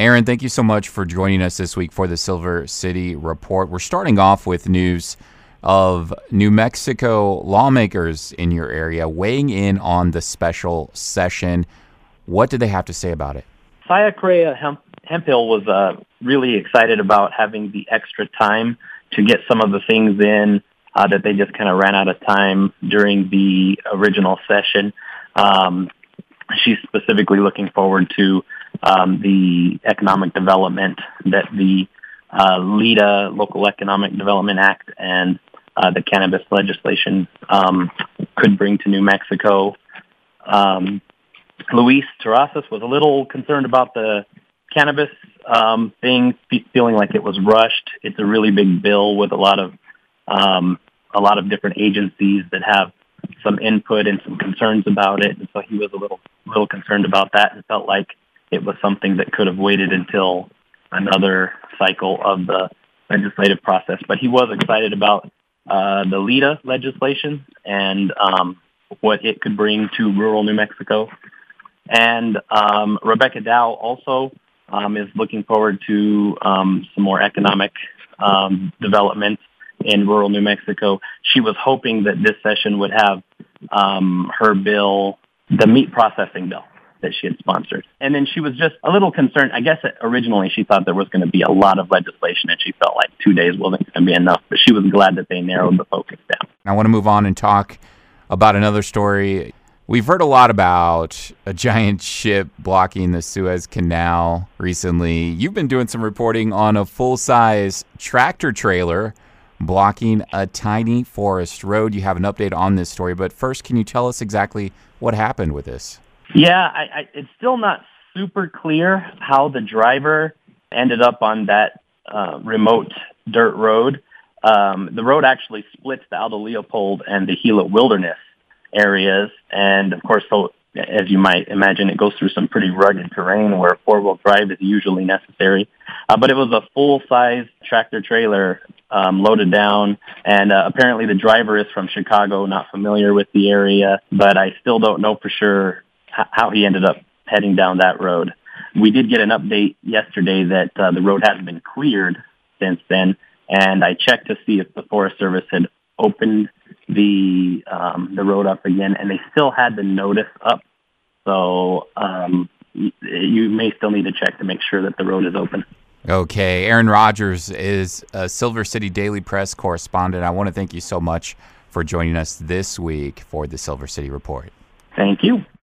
Aaron, thank you so much for joining us this week for the Silver City Report. We're starting off with news of New Mexico lawmakers in your area weighing in on the special session. What did they have to say about it? Saya Correa Hemphill was really excited about having the extra time to get some of the things in that they just kind of ran out of time during the original session. She's specifically looking forward to the economic development that the LEDA, Local Economic Development Act, and the cannabis legislation could bring to New Mexico. Luis Terrazas was a little concerned about the cannabis thing, feeling like it was rushed. It's a really big bill with a lot of different agencies that have some input and some concerns about it, and so he was a little concerned about that and felt like it was something that could have waited until another cycle of the legislative process. But he was excited about the LEDA legislation and what it could bring to rural New Mexico. And Rebecca Dow also is looking forward to some more economic development in rural New Mexico. She was hoping that this session would have her bill, the meat processing bill that she had sponsored. And then she was just a little concerned. I guess originally she thought there was going to be a lot of legislation, and she felt like 2 days wasn't going to be enough. But she was glad that they narrowed the focus down. I want to move on and talk about another story. We've heard a lot about a giant ship blocking the Suez Canal recently. You've been doing some reporting on a full-size tractor trailer blocking a tiny forest road. You have an update on this story, but first, can you tell us exactly what happened with this? Yeah, it's still not super clear how the driver ended up on that remote dirt road. The road actually splits the Aldo Leopold and the Gila Wilderness areas, and of course, so as you might imagine, it goes through some pretty rugged terrain where four-wheel drive is usually necessary. But it was a full-size tractor trailer loaded down, and apparently the driver is from Chicago, not familiar with the area, but I still don't know for sure how he ended up heading down that road. We did get an update yesterday that the road hasn't been cleared since then, and I checked to see if the Forest Service had opened the road up again, and they still had the notice up. So you may still need to check to make sure that the road is open. Okay, Aaron Rodgers is a Silver City Daily Press correspondent. I want to thank you so much for joining us this week for the Silver City Report. Thank you.